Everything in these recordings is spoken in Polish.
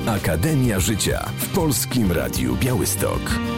Akademia Życia w Polskim Radiu Białystok.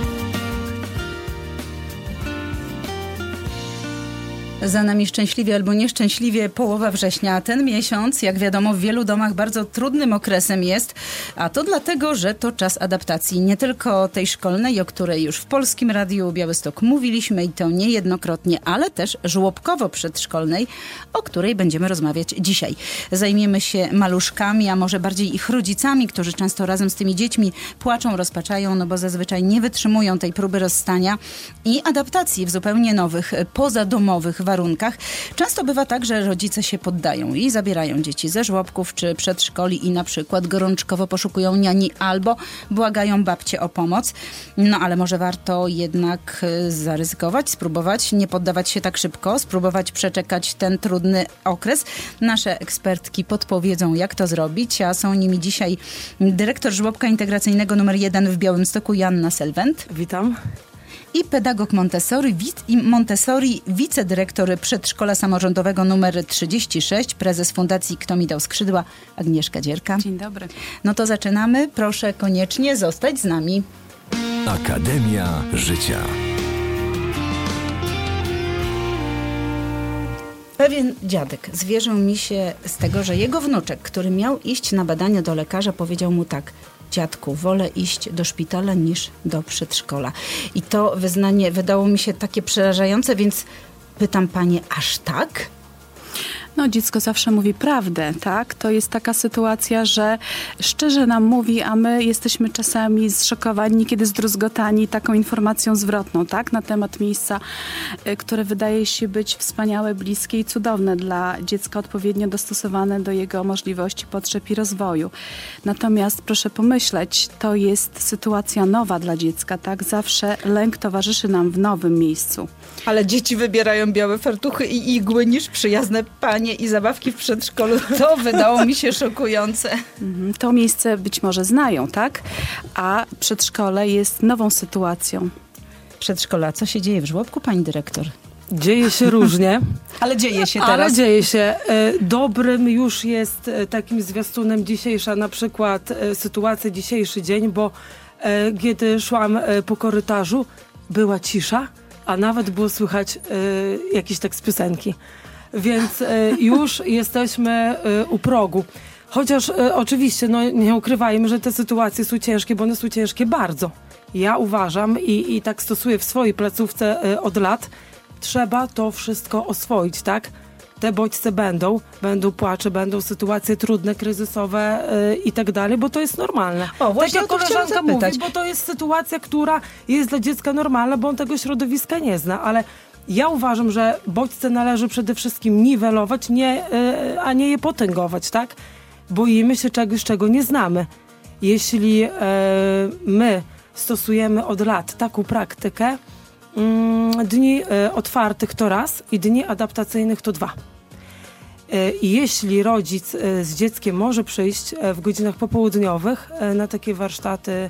Za nami szczęśliwie albo nieszczęśliwie połowa września. Ten miesiąc, jak wiadomo, w wielu domach bardzo trudnym okresem jest, a to dlatego, że to czas adaptacji. Nie tylko tej szkolnej, o której już w Polskim Radiu Białystok mówiliśmy i to niejednokrotnie, ale też żłobkowo-przedszkolnej, o której będziemy rozmawiać dzisiaj. Zajmiemy się maluszkami, a może bardziej ich rodzicami, którzy często razem z tymi dziećmi płaczą, rozpaczają, no bo zazwyczaj nie wytrzymują tej próby rozstania i adaptacji w zupełnie nowych, pozadomowych warunkach. Często bywa tak, że rodzice się poddają i zabierają dzieci ze żłobków czy przedszkoli i na przykład gorączkowo poszukują niani albo błagają babcie o pomoc. No ale może warto jednak zaryzykować, spróbować, nie poddawać się tak szybko, spróbować przeczekać ten trudny okres. Nasze ekspertki podpowiedzą, jak to zrobić, a są nimi dzisiaj dyrektor żłobka integracyjnego nr 1 w Białymstoku Joanna Selwent. Witam. I pedagog Montessori, wicedyrektor przedszkola samorządowego nr 36, prezes Fundacji Kto mi dał skrzydła, Agnieszka Dzierka. Dzień dobry. No to zaczynamy. Proszę koniecznie zostać z nami. Akademia Życia. Pewien dziadek zwierzył mi się z tego, że jego wnuczek, który miał iść na badania do lekarza, powiedział mu tak: dziadku, wolę iść do szpitala niż do przedszkola. I to wyznanie wydało mi się takie przerażające, więc pytam panie, aż tak? No, dziecko zawsze mówi prawdę, tak? To jest taka sytuacja, że szczerze nam mówi, a my jesteśmy czasami zszokowani, niekiedy zdruzgotani taką informacją zwrotną, tak? Na temat miejsca, które wydaje się być wspaniałe, bliskie i cudowne dla dziecka, odpowiednio dostosowane do jego możliwości, potrzeb i rozwoju. Natomiast proszę pomyśleć, to jest sytuacja nowa dla dziecka, tak? Zawsze lęk towarzyszy nam w nowym miejscu. Ale dzieci wybierają białe fartuchy i igły niż przyjazne panie i zabawki w przedszkolu. To wydało mi się szokujące. To miejsce być może znają, tak? A przedszkole jest nową sytuacją. Przedszkola, co się dzieje w żłobku, pani dyrektor? Dzieje się różnie. Ale dzieje się teraz. Ale dzieje się. Dobrym już jest takim zwiastunem dzisiejsza na przykład sytuacja, dzisiejszy dzień, bo kiedy szłam po korytarzu, była cisza, a nawet było słychać jakiś tekst piosenki. Więc już jesteśmy u progu. Chociaż oczywiście, no nie ukrywajmy, że te sytuacje są ciężkie, bo one są ciężkie bardzo. Ja uważam i tak stosuję w swojej placówce od lat, trzeba to wszystko oswoić, tak? Te bodźce będą płacze, będą sytuacje trudne, kryzysowe i tak dalej, bo to jest normalne. O, właśnie tak jak koleżanka mówi, bo to jest sytuacja, która jest dla dziecka normalna, bo on tego środowiska nie zna, ale ja uważam, że bodźce należy przede wszystkim niwelować, a nie je potęgować, tak? Boimy się czegoś, czego nie znamy. Jeśli my stosujemy od lat taką praktykę, dni otwartych to raz i dni adaptacyjnych to dwa. I jeśli rodzic z dzieckiem może przyjść w godzinach popołudniowych na takie warsztaty,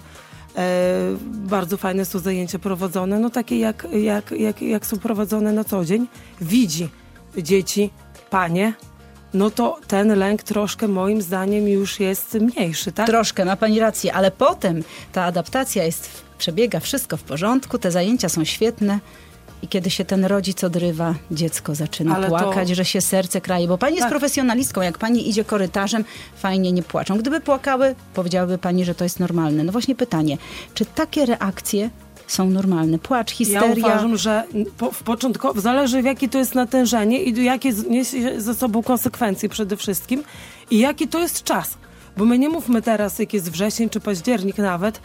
bardzo fajne są zajęcia prowadzone, no takie jak są prowadzone na co dzień, widzi dzieci, panie, no to ten lęk troszkę moim zdaniem już jest mniejszy, tak? Troszkę, ma pani rację, ale potem ta adaptacja przebiega wszystko w porządku, te zajęcia są świetne i kiedy się ten rodzic odrywa, dziecko zaczyna płakać, że się serce kraje, bo pani jest profesjonalistką, jak pani idzie korytarzem, fajnie nie płaczą. Gdyby płakały, powiedziałaby pani, że to jest normalne. No właśnie pytanie, czy takie reakcje są normalne? Płacz, histeria? Ja uważam, że w początku zależy, w jakie to jest natężenie i jakie niesie ze sobą konsekwencje przede wszystkim i jaki to jest czas. Bo my nie mówmy teraz, jak jest wrzesień czy październik nawet,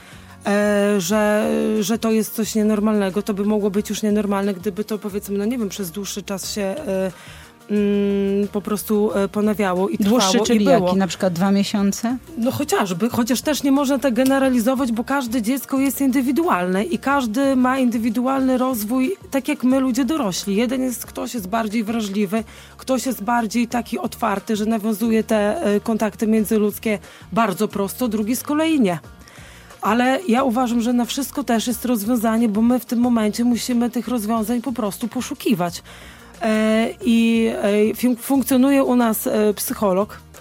że to jest coś nienormalnego. To by mogło być już nienormalne, gdyby to, powiedzmy, no nie wiem, przez dłuższy czas się po prostu ponawiało i trwało. Dłuższy, czyli jaki? Na przykład 2 miesiące? No chociażby, chociaż też nie można tak generalizować, bo każde dziecko jest indywidualne i każdy ma indywidualny rozwój, tak jak my, ludzie dorośli. Ktoś jest bardziej wrażliwy, ktoś jest bardziej taki otwarty, że nawiązuje te kontakty międzyludzkie bardzo prosto, drugi z kolei nie. Ale ja uważam, że na wszystko też jest rozwiązanie, bo my w tym momencie musimy tych rozwiązań po prostu poszukiwać. I funkcjonuje u nas psycholog,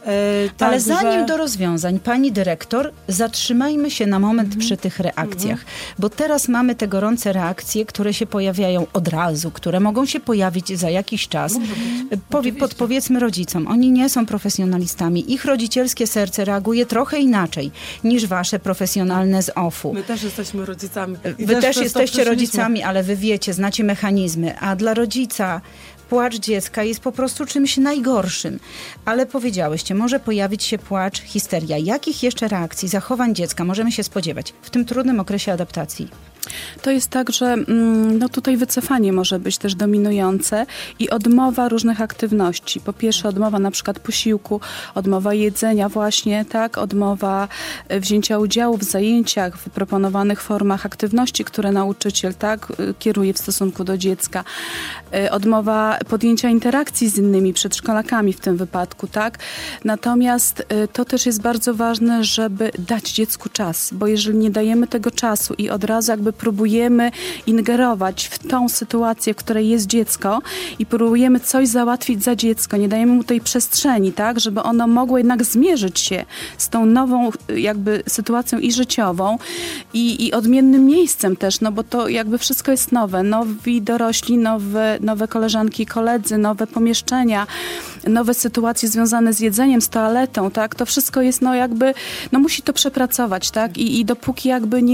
Ale zanim do rozwiązań, pani dyrektor, zatrzymajmy się na moment przy tych reakcjach, bo teraz mamy te gorące reakcje, które się pojawiają od razu, które mogą się pojawić za jakiś czas. Podpowiedzmy rodzicom, oni nie są profesjonalistami. Ich rodzicielskie serce reaguje trochę inaczej niż wasze profesjonalne z OFU. My też jesteśmy rodzicami. Wy też jesteście rodzicami, ale wy wiecie, znacie mechanizmy, a dla rodzica płacz dziecka jest po prostu czymś najgorszym. Ale powiedziałyście, może pojawić się płacz, histeria. Jakich jeszcze reakcji, zachowań dziecka możemy się spodziewać w tym trudnym okresie adaptacji? To jest tak, że tutaj wycofanie może być też dominujące i odmowa różnych aktywności. Po pierwsze odmowa na przykład posiłku, odmowa jedzenia właśnie, tak, odmowa wzięcia udziału w zajęciach, w proponowanych formach aktywności, które nauczyciel, tak, kieruje w stosunku do dziecka. Odmowa podjęcia interakcji z innymi przedszkolakami w tym wypadku, tak. Natomiast to też jest bardzo ważne, żeby dać dziecku czas, bo jeżeli nie dajemy tego czasu i od razu jakby próbujemy ingerować w tą sytuację, w której jest dziecko i próbujemy coś załatwić za dziecko, nie dajemy mu tej przestrzeni, tak, żeby ono mogło jednak zmierzyć się z tą nową jakby sytuacją i życiową i odmiennym miejscem też, no bo to jakby wszystko jest nowe, nowi dorośli, nowe koleżanki i koledzy, nowe pomieszczenia, nowe sytuacje związane z jedzeniem, z toaletą, tak, to wszystko jest musi to przepracować, tak, i dopóki jakby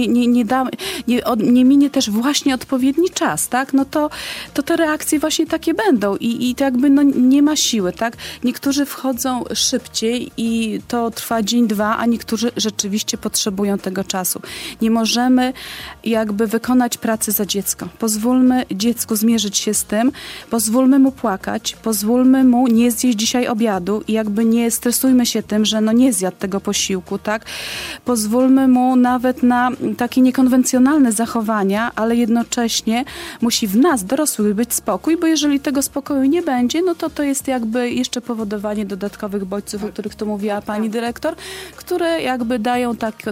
nie minie też właśnie odpowiedni czas, tak, no to te reakcje właśnie takie będą i to jakby nie ma siły, tak. Niektórzy wchodzą szybciej i to trwa dzień, dwa, a niektórzy rzeczywiście potrzebują tego czasu. Nie możemy jakby wykonać pracy za dziecko. Pozwólmy dziecku zmierzyć się z tym, pozwólmy mu płakać, pozwólmy mu nie zjeść dzisiaj obiadu i jakby nie stresujmy się tym, że nie zjadł tego posiłku, tak. Pozwólmy mu nawet na takie niekonwencjonalne zachowania, ale jednocześnie musi w nas, dorosłych, być spokój, bo jeżeli tego spokoju nie będzie, no to jest jakby jeszcze powodowanie dodatkowych bodźców, o których tu mówiła pani dyrektor, które jakby dają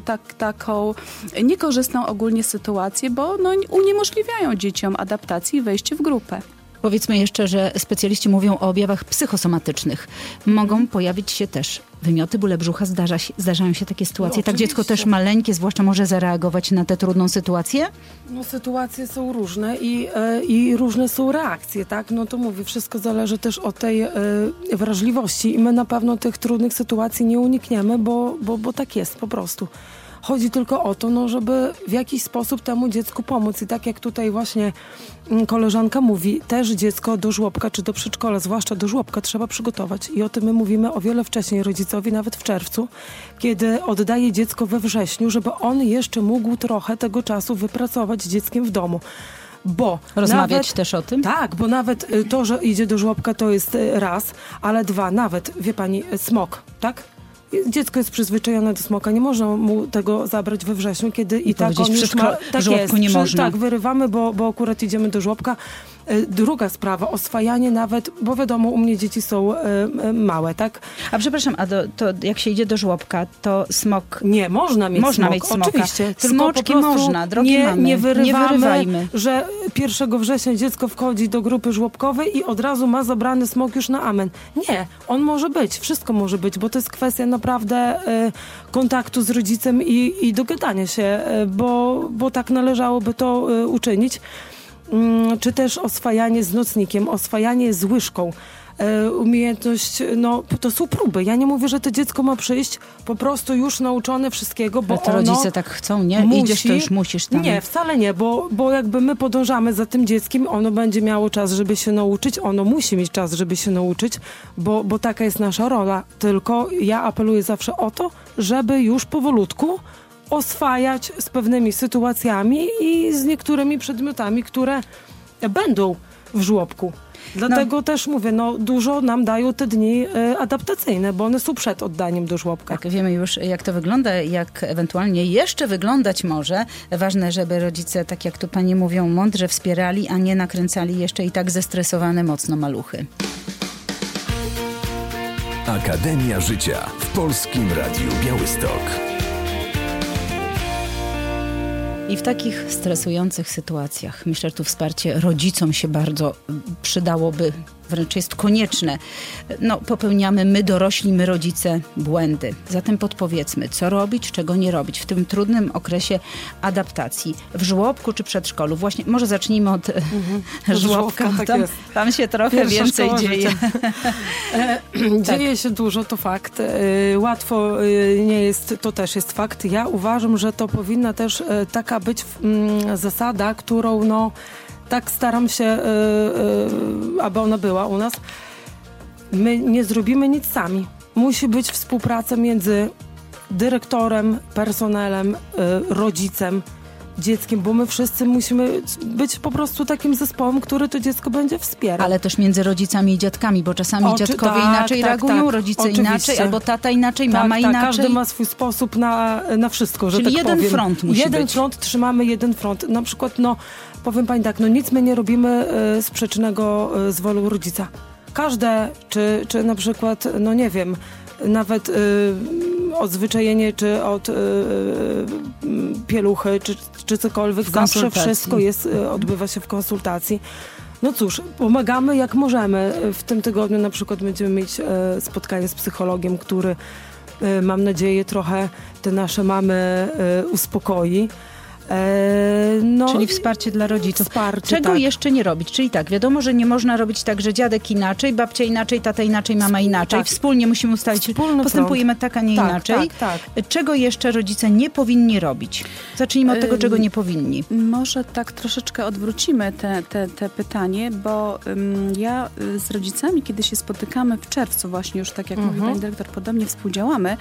taką niekorzystną ogólnie sytuację, bo uniemożliwiają dzieciom adaptację i wejście w grupę. Powiedzmy jeszcze, że specjaliści mówią o objawach psychosomatycznych. Mogą pojawić się też wymioty, bóle brzucha. Zdarzają się takie sytuacje. Tak dziecko też maleńkie zwłaszcza może zareagować na tę trudną sytuację? No sytuacje są różne i różne są reakcje, tak? No to mówię, wszystko zależy też od tej wrażliwości i my na pewno tych trudnych sytuacji nie unikniemy, bo tak jest po prostu. Chodzi tylko o to, żeby w jakiś sposób temu dziecku pomóc. I tak jak tutaj właśnie koleżanka mówi, też dziecko do żłobka czy do przedszkola, zwłaszcza do żłobka, trzeba przygotować. I o tym my mówimy o wiele wcześniej rodzicowi, nawet w czerwcu, kiedy oddaje dziecko we wrześniu, żeby on jeszcze mógł trochę tego czasu wypracować z dzieckiem w domu. Bo rozmawiać też o tym? Tak, bo nawet to, że idzie do żłobka, to jest raz, ale dwa, nawet, wie pani, smok, tak? Dziecko jest przyzwyczajone do smoka, nie można mu tego zabrać we wrześniu, kiedy i tak on już ma... Tak żłobku nie można. Tak, wyrywamy, bo akurat idziemy do żłobka. Druga sprawa, oswajanie nawet, bo wiadomo, u mnie dzieci są małe, tak? A przepraszam, to jak się idzie do żłobka, to smok... Nie, można mieć smoka. Oczywiście. Smoczki można, drogie mamy. Nie wyrywajmy, że 1 września dziecko wchodzi do grupy żłobkowej i od razu ma zabrany smok już na amen. Nie, on może być, wszystko może być, bo to jest kwestia naprawdę kontaktu z rodzicem i dogadania się, bo tak należałoby to uczynić. Czy też oswajanie z nocnikiem, oswajanie z łyżką. Umiejętność, to są próby. Ja nie mówię, że to dziecko ma przyjść po prostu już nauczone wszystkiego, bo to rodzice tak chcą, nie? Musi, idziesz, to już musisz tam. Nie, wcale nie, bo jakby my podążamy za tym dzieckiem, ono będzie miało czas, żeby się nauczyć, ono musi mieć czas, żeby się nauczyć, bo taka jest nasza rola. Tylko ja apeluję zawsze o to, żeby już powolutku oswajać z pewnymi sytuacjami i z niektórymi przedmiotami, które będą w żłobku. Dlatego też mówię, dużo nam dają te dni adaptacyjne, bo one są przed oddaniem do żłobka. Tak, wiemy już, jak to wygląda, jak ewentualnie jeszcze wyglądać może. Ważne, żeby rodzice, tak jak tu pani mówią, mądrze wspierali, a nie nakręcali jeszcze i tak zestresowane mocno maluchy. Akademia Życia w Polskim Radiu Białystok. I w takich stresujących sytuacjach, myślę, że tu wsparcie rodzicom się bardzo przydałoby wręcz jest konieczne. No, popełniamy my dorośli, my rodzice błędy. Zatem podpowiedzmy, co robić, czego nie robić w tym trudnym okresie adaptacji. W żłobku czy przedszkolu? Właśnie, może zacznijmy od żłobka. Tak jest. Tam się trochę Pierwsza więcej szkoła dzieje. Dzieje się dużo, to fakt. Łatwo nie jest, to też jest fakt. Ja uważam, że to powinna też taka być zasada, którą tak staram się, aby ona była u nas. My nie zrobimy nic sami. Musi być współpraca między dyrektorem, personelem, rodzicem, dzieckiem, bo my wszyscy musimy być po prostu takim zespołem, który to dziecko będzie wspierał. Ale też między rodzicami i dziadkami, bo czasami dziadkowie inaczej reagują, rodzice oczywiście. inaczej, albo tata inaczej, mama inaczej. Każdy ma swój sposób na wszystko, że Czyli tak jeden powiem. front musi jeden być. front, trzymamy jeden front. Na przykład, powiem pani tak, nic my nie robimy sprzecznego z wolą rodzica. Każde, czy na przykład, nie wiem, nawet odzwyczajenie, czy od pieluchy, czy cokolwiek, zawsze wszystko odbywa się w konsultacji. No cóż, pomagamy jak możemy. W tym tygodniu na przykład będziemy mieć spotkanie z psychologiem, który mam nadzieję trochę te nasze mamy uspokoi. Czyli wsparcie dla rodziców. Czego jeszcze nie robić? Czyli tak, wiadomo, że nie można robić tak, że dziadek inaczej, babcia inaczej, tata inaczej, mama inaczej. Tak. Wspólnie musimy ustalić, postępujemy tak, a nie inaczej. Tak. Czego jeszcze rodzice nie powinni robić? Zacznijmy od tego, czego nie powinni. Może tak troszeczkę odwrócimy te pytanie, bo ja z rodzicami, kiedy się spotykamy w czerwcu, właśnie już tak jak mówi pani dyrektor, podobnie współdziałamy,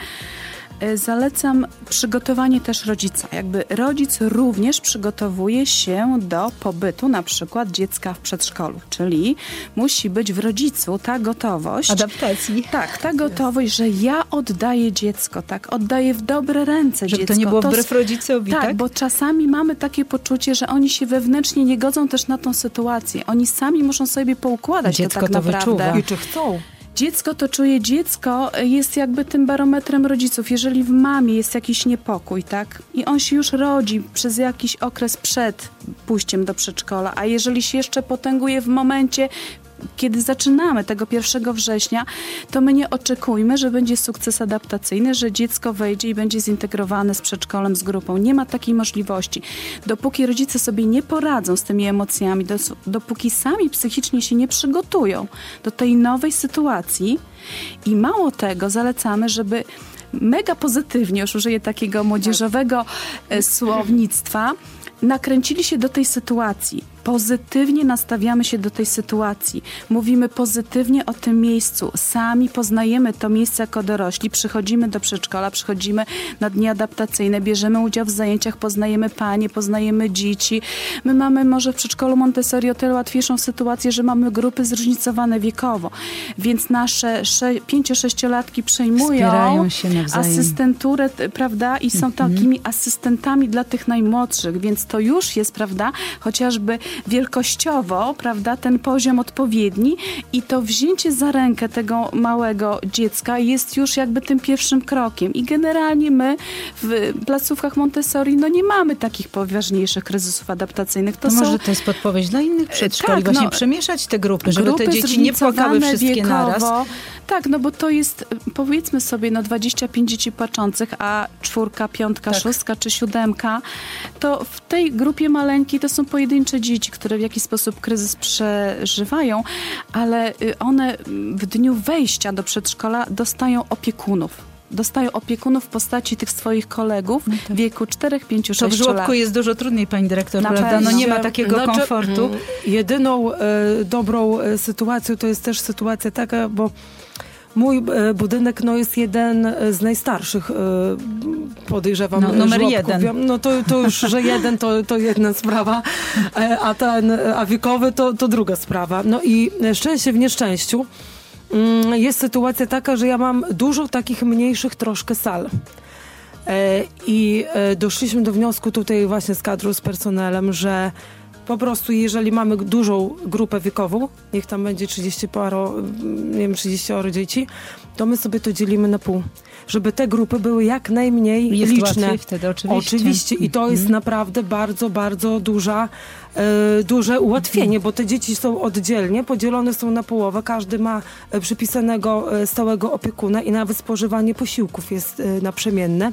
zalecam przygotowanie też rodzica. Jakby rodzic również przygotowuje się do pobytu na przykład dziecka w przedszkolu. Czyli musi być w rodzicu ta gotowość. Adaptacji. Tak, ta gotowość, że ja oddaję dziecko, tak, oddaję w dobre ręce żeby dziecko. to nie było wbrew rodzicowi, tak? Bo czasami mamy takie poczucie, że oni się wewnętrznie nie godzą też na tą sytuację. Oni sami muszą sobie poukładać dziecko to tak naprawdę. Wyczuwa. I czy chcą? Dziecko to czuje, dziecko jest jakby tym barometrem rodziców. Jeżeli w mamie jest jakiś niepokój, tak? I on się już rodzi przez jakiś okres przed pójściem do przedszkola, a jeżeli się jeszcze potęguje w momencie, kiedy zaczynamy tego 1 września, to my nie oczekujmy, że będzie sukces adaptacyjny, że dziecko wejdzie i będzie zintegrowane z przedszkolem, z grupą. Nie ma takiej możliwości. Dopóki rodzice sobie nie poradzą z tymi emocjami, dopóki sami psychicznie się nie przygotują do tej nowej sytuacji i mało tego, zalecamy, żeby mega pozytywnie, już użyję takiego młodzieżowego słownictwa, nakręcili się do tej sytuacji. Pozytywnie nastawiamy się do tej sytuacji. Mówimy pozytywnie o tym miejscu. Sami poznajemy to miejsce jako dorośli. Przychodzimy do przedszkola, przychodzimy na dni adaptacyjne, bierzemy udział w zajęciach, poznajemy panie, poznajemy dzieci. My mamy może w przedszkolu Montessori o tyle łatwiejszą sytuację, że mamy grupy zróżnicowane wiekowo. Więc nasze 5-6-latki przejmują asystenturę, prawda? I są takimi asystentami dla tych najmłodszych. Więc to już jest, prawda? Chociażby wielkościowo, prawda, ten poziom odpowiedni i to wzięcie za rękę tego małego dziecka jest już jakby tym pierwszym krokiem. I generalnie my w placówkach Montessori nie mamy takich poważniejszych kryzysów adaptacyjnych. Może to jest podpowiedź dla innych przedszkoli, właśnie przemieszać te grupy, żeby te dzieci nie płakały wszystkie wiekowo, naraz. Tak, bo to jest, powiedzmy sobie, 25 dzieci płaczących, a 4, 5, 6 czy 7, to w tej grupie maleńkiej to są pojedyncze dzieci, które w jakiś sposób kryzys przeżywają, ale one w dniu wejścia do przedszkola dostają opiekunów w postaci tych swoich kolegów w wieku 4, 5, 6 lat. To w żłobku jest dużo trudniej, pani dyrektor, prawda? Nie ma takiego komfortu. Jedyną dobrą sytuacją to jest też sytuacja taka, bo mój budynek jest jeden z najstarszych, podejrzewam. Numer żłobków. 1. To już, że jeden to jedna sprawa, a wiekowy to druga sprawa. I szczęście w nieszczęściu jest sytuacja taka, że ja mam dużo takich mniejszych troszkę sal. I doszliśmy do wniosku tutaj właśnie z kadrą, z personelem, że po prostu jeżeli mamy dużą grupę wiekową, niech tam będzie 30 dzieci, to my sobie to dzielimy na pół. Żeby te grupy były jak najmniej liczne. Wtedy, oczywiście. I to jest naprawdę bardzo, bardzo duże ułatwienie, bo te dzieci są oddzielnie, podzielone są na połowę, każdy ma przypisanego stałego opiekuna i nawet spożywanie posiłków jest naprzemienne.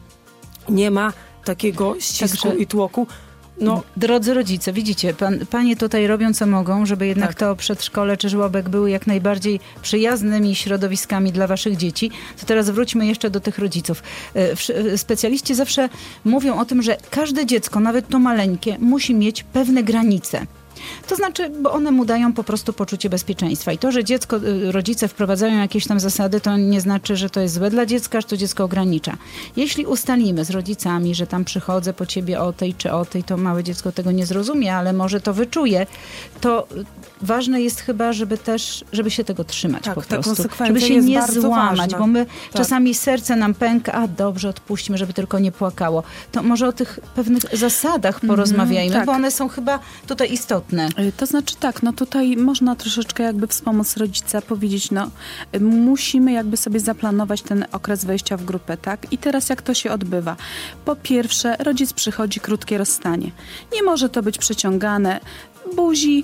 Nie ma takiego ścisku i tłoku. No. Drodzy rodzice, widzicie, panie tutaj robią co mogą, żeby jednak to przedszkole czy żłobek były jak najbardziej przyjaznymi środowiskami dla waszych dzieci. To teraz wróćmy jeszcze do tych rodziców. Specjaliści zawsze mówią o tym, że każde dziecko, nawet to maleńkie, musi mieć pewne granice. To znaczy, bo one mu dają po prostu poczucie bezpieczeństwa. I to, że rodzice wprowadzają jakieś tam zasady, to nie znaczy, że to jest złe dla dziecka, że to dziecko ogranicza. Jeśli ustalimy z rodzicami, że tam przychodzę po ciebie o tej czy o tej, to małe dziecko tego nie zrozumie, ale może to wyczuje, to ważne jest chyba, żeby się tego trzymać po prostu. Żeby się nie złamać, bo my czasami serce nam pęka, a dobrze, odpuśćmy, żeby tylko nie płakało. To może o tych pewnych zasadach porozmawiajmy, bo one są chyba tutaj istotne. To znaczy tutaj można troszeczkę jakby wspomóc rodzica, powiedzieć, musimy jakby sobie zaplanować ten okres wejścia w grupę, tak? I teraz jak to się odbywa? Po pierwsze, rodzic przychodzi, krótkie rozstanie. Nie może to być przeciągane, buzi,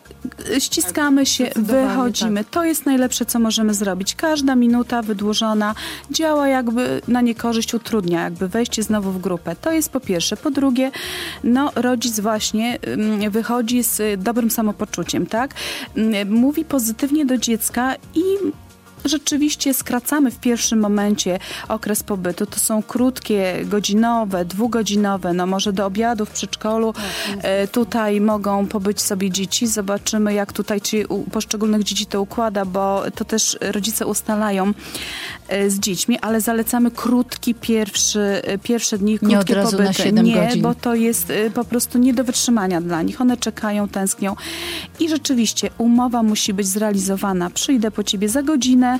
ściskamy się, wychodzimy. To jest najlepsze, co możemy zrobić. Każda minuta wydłużona działa jakby na niekorzyść, utrudnia jakby wejście znowu w grupę. To jest po pierwsze. Po drugie, rodzic właśnie wychodzi z dobrym samopoczuciem, tak? Mówi pozytywnie do dziecka i rzeczywiście skracamy w pierwszym momencie okres pobytu. To są krótkie, godzinowe, 2-godzinowe, może do obiadu w przedszkolu. Tutaj mogą pobyć sobie dzieci. Zobaczymy, jak tutaj u poszczególnych dzieci to układa, bo to też rodzice ustalają z dziećmi, ale zalecamy krótki pierwsze dni, krótkie nie od razu pobyty. Na 7 godzin. Bo to jest po prostu nie do wytrzymania dla nich. One czekają, tęsknią. I rzeczywiście umowa musi być zrealizowana. Przyjdę po ciebie za godzinę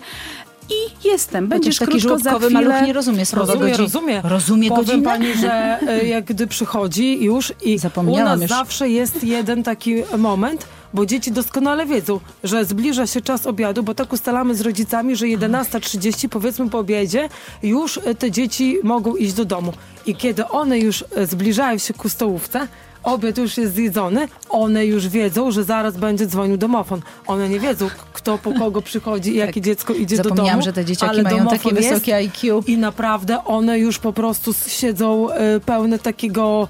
i jestem. Będziesz taki krótko za chwilę. maluch nie rozumie słowa godziny. Rozumie Powiem godzinę? pani, że jak gdy przychodzi już i u nas zawsze jest jeden taki moment, bo dzieci doskonale wiedzą, że zbliża się czas obiadu, bo tak ustalamy z rodzicami, że 11:30, powiedzmy po obiedzie, już te dzieci mogą iść do domu. I kiedy one już zbliżają się ku stołówce, obiad już jest zjedzony, one już wiedzą, że zaraz będzie dzwonił domofon. One nie wiedzą, kto po kogo przychodzi i jakie dziecko idzie do domu. Zapomniałam, że te dzieciaki mają takie wysokie IQ. I naprawdę one już po prostu siedzą pełne takiego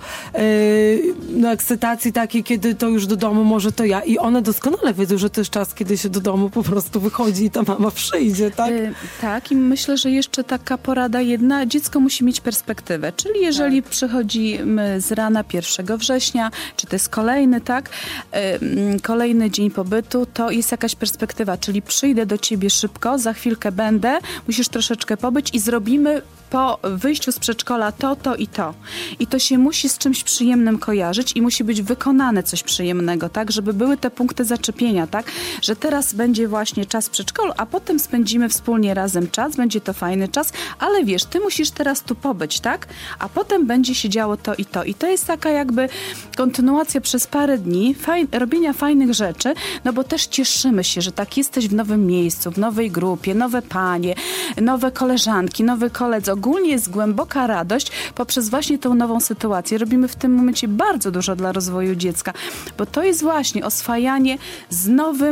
ekscytacji takiej, kiedy to już do domu może to ja. I one doskonale wiedzą, że to jest czas, kiedy się do domu po prostu wychodzi i ta mama przyjdzie, tak? Tak, i myślę, że jeszcze taka porada jedna. Dziecko musi mieć perspektywę. Czyli jeżeli przychodzimy z rana 1 września, czy to jest kolejny, tak? Kolejny dzień pobytu, to jest jakaś perspektywa, czyli przyjdę do ciebie szybko, za chwilkę będę, musisz troszeczkę pobyć i zrobimy po wyjściu z przedszkola to i to. I to się musi z czymś przyjemnym kojarzyć i musi być wykonane coś przyjemnego, tak? Żeby były te punkty zaczepienia, tak? Że teraz będzie właśnie czas w przedszkolu, a potem spędzimy wspólnie razem czas, będzie to fajny czas, ale wiesz, ty musisz teraz tu pobyć, tak? A potem będzie się działo to i to. I to jest taka jakby kontynuacja przez parę dni robienia fajnych rzeczy, bo też cieszymy się, że tak jesteś w nowym miejscu, w nowej grupie, nowe panie, nowe koleżanki, nowy koledzy. Ogólnie jest głęboka radość poprzez właśnie tą nową sytuację. Robimy w tym momencie bardzo dużo dla rozwoju dziecka, bo to jest właśnie oswajanie z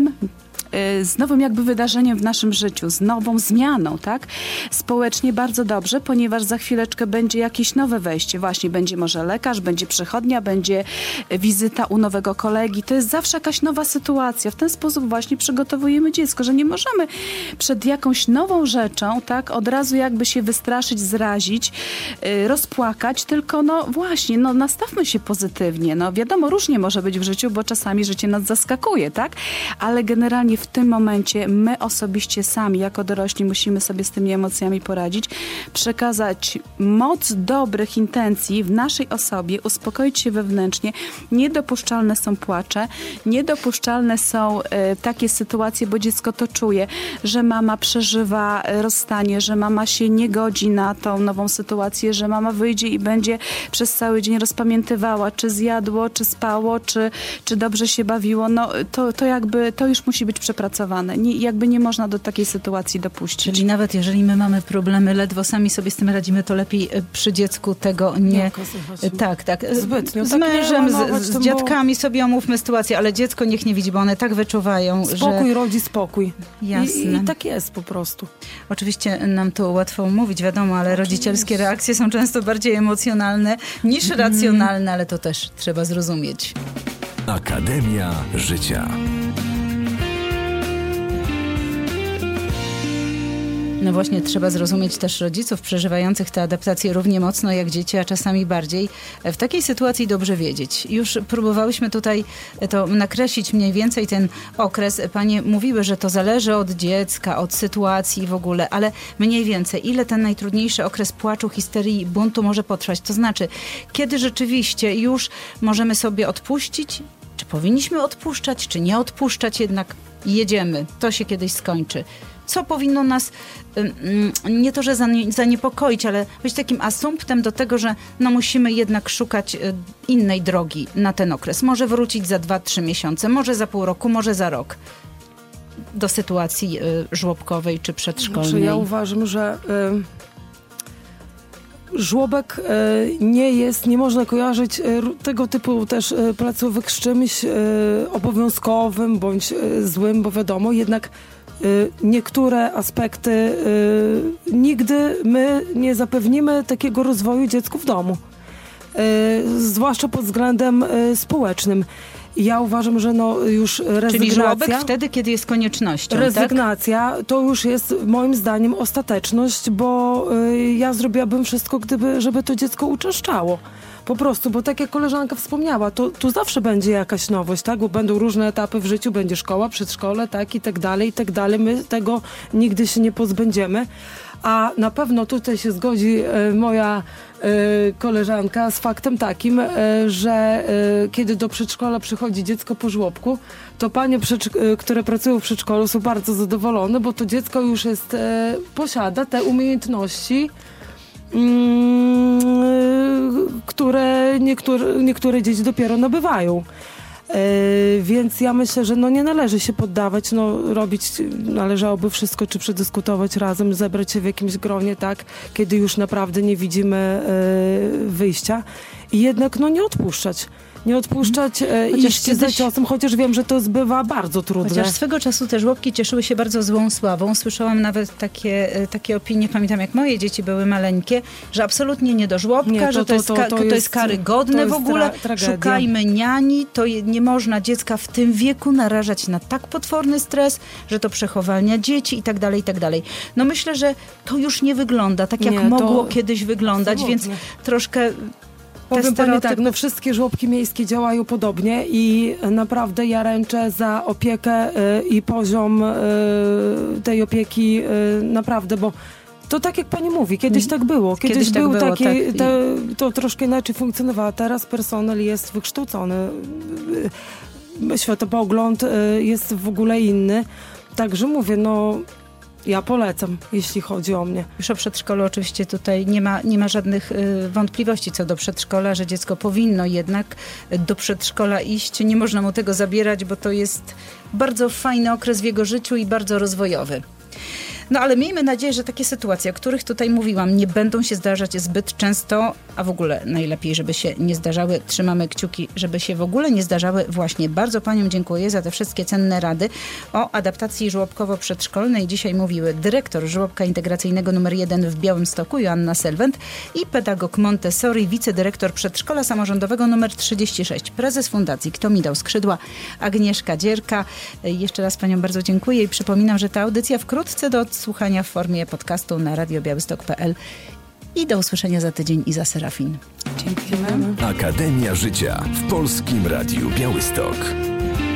nowym jakby wydarzeniem w naszym życiu, z nową zmianą, tak? Społecznie bardzo dobrze, ponieważ za chwileczkę będzie jakieś nowe wejście. Właśnie będzie może lekarz, będzie przychodnia, będzie wizyta u nowego kolegi. To jest zawsze jakaś nowa sytuacja. W ten sposób właśnie przygotowujemy dziecko, że nie możemy przed jakąś nową rzeczą, tak? Od razu jakby się wystraszyć, zrazić, rozpłakać, tylko właśnie, nastawmy się pozytywnie. Wiadomo, różnie może być w życiu, bo czasami życie nas zaskakuje, tak? Ale generalnie w tym momencie my osobiście sami, jako dorośli, musimy sobie z tymi emocjami poradzić, przekazać moc dobrych intencji w naszej osobie, uspokoić się wewnętrznie. Niedopuszczalne są płacze, niedopuszczalne są takie sytuacje, bo dziecko to czuje, że mama przeżywa rozstanie, że mama się nie godzi na tą nową sytuację, że mama wyjdzie i będzie przez cały dzień rozpamiętywała, czy zjadło, czy spało, czy dobrze się bawiło. No to jakby, to już musi być przepracowane. Jakby nie można do takiej sytuacji dopuścić. Czyli nawet jeżeli my mamy problemy, ledwo sami sobie z tym radzimy, to lepiej przy dziecku tego nie... Tak. Zbytnio. Z mężem, z dziadkami sobie omówmy sytuację, ale dziecko niech nie widzi, bo one tak wyczuwają, spokój rodzi spokój. Jasne. I tak jest po prostu. Oczywiście nam to łatwo mówić, wiadomo, ale rodzicielskie reakcje są często bardziej emocjonalne niż racjonalne, ale to też trzeba zrozumieć. Akademia Życia. No właśnie, trzeba zrozumieć też rodziców przeżywających te adaptacje równie mocno jak dzieci, a czasami bardziej. W takiej sytuacji dobrze wiedzieć. Już próbowałyśmy tutaj to nakreślić mniej więcej ten okres. Panie mówiły, że to zależy od dziecka, od sytuacji w ogóle, ale mniej więcej ile ten najtrudniejszy okres płaczu, histerii, buntu może potrwać? To znaczy, kiedy rzeczywiście już możemy sobie odpuścić? Czy powinniśmy odpuszczać, czy nie odpuszczać? Jednak jedziemy. To się kiedyś skończy. Co powinno nas nie to, że zaniepokoić, ale być takim asumptem do tego, że no musimy jednak szukać innej drogi na ten okres. Może wrócić za 2-3 miesiące, może za pół roku, może za rok do sytuacji żłobkowej czy przedszkolnej. Znaczy, ja uważam, że żłobek nie można kojarzyć tego typu też placówek z czymś obowiązkowym bądź złym, bo wiadomo, jednak niektóre aspekty nigdy my nie zapewnimy takiego rozwoju dziecku w domu. Zwłaszcza pod względem społecznym. Ja uważam, że już rezygnacja... Czyli żłobek wtedy, kiedy jest koniecznością, rezygnacja, tak? To już jest moim zdaniem ostateczność, bo ja zrobiłabym wszystko, żeby to dziecko uczęszczało. Po prostu, bo tak jak koleżanka wspomniała, tu zawsze będzie jakaś nowość, tak? Bo będą różne etapy w życiu, będzie szkoła, przedszkole, tak? I tak dalej, i tak dalej. My tego nigdy się nie pozbędziemy. A na pewno tutaj się zgodzi moja koleżanka z faktem takim, że kiedy do przedszkola przychodzi dziecko po żłobku, to panie, które pracują w przedszkolu, są bardzo zadowolone, bo to dziecko już posiada te umiejętności, które niektóre dzieci dopiero nabywają. Więc ja myślę, że nie należy się poddawać, należałoby wszystko, czy przedyskutować razem, zebrać się w jakimś gronie, tak, kiedy już naprawdę nie widzimy wyjścia i jednak nie odpuszczać. Nie odpuszczać, iść za ciosem, chociaż wiem, że to bywa bardzo trudne. Chociaż swego czasu te żłobki cieszyły się bardzo złą sławą. Słyszałam nawet takie opinie, pamiętam jak moje dzieci były maleńkie, że absolutnie nie do żłobka, że to jest karygodne w ogóle. Szukajmy niani, to nie można dziecka w tym wieku narażać na tak potworny stres, że to przechowalnia dzieci i tak dalej, i tak dalej. No myślę, że to już nie wygląda tak, jak mogło kiedyś wyglądać, więc troszkę... Powiem pani tak, wszystkie żłobki miejskie działają podobnie i naprawdę ja ręczę za opiekę i poziom tej opieki naprawdę, bo to tak jak pani mówi, kiedyś tak było. Kiedyś był taki, to troszkę inaczej funkcjonowało. Teraz personel jest wykształcony, światopogląd jest w ogóle inny. Także mówię, ja polecam, jeśli chodzi o mnie. Już o przedszkolu oczywiście tutaj nie ma żadnych wątpliwości co do przedszkola, że dziecko powinno jednak do przedszkola iść. Nie można mu tego zabierać, bo to jest bardzo fajny okres w jego życiu i bardzo rozwojowy. No ale miejmy nadzieję, że takie sytuacje, o których tutaj mówiłam, nie będą się zdarzać zbyt często, a w ogóle najlepiej, żeby się nie zdarzały. Trzymamy kciuki, żeby się w ogóle nie zdarzały. Właśnie bardzo paniom dziękuję za te wszystkie cenne rady o adaptacji żłobkowo-przedszkolnej. Dzisiaj mówiły dyrektor żłobka integracyjnego nr 1 w Białymstoku Joanna Selwent i pedagog Montessori, wicedyrektor przedszkola samorządowego nr 36, prezes Fundacji Kto mi dał skrzydła Agnieszka Dzierka. Jeszcze raz paniom bardzo dziękuję i przypominam, że ta audycja wkrótce do słuchania w formie podcastu na radiobiałystok.pl i do usłyszenia za tydzień. Iza Serafin. Dziękujemy. Akademia Życia w Polskim Radiu Białystok.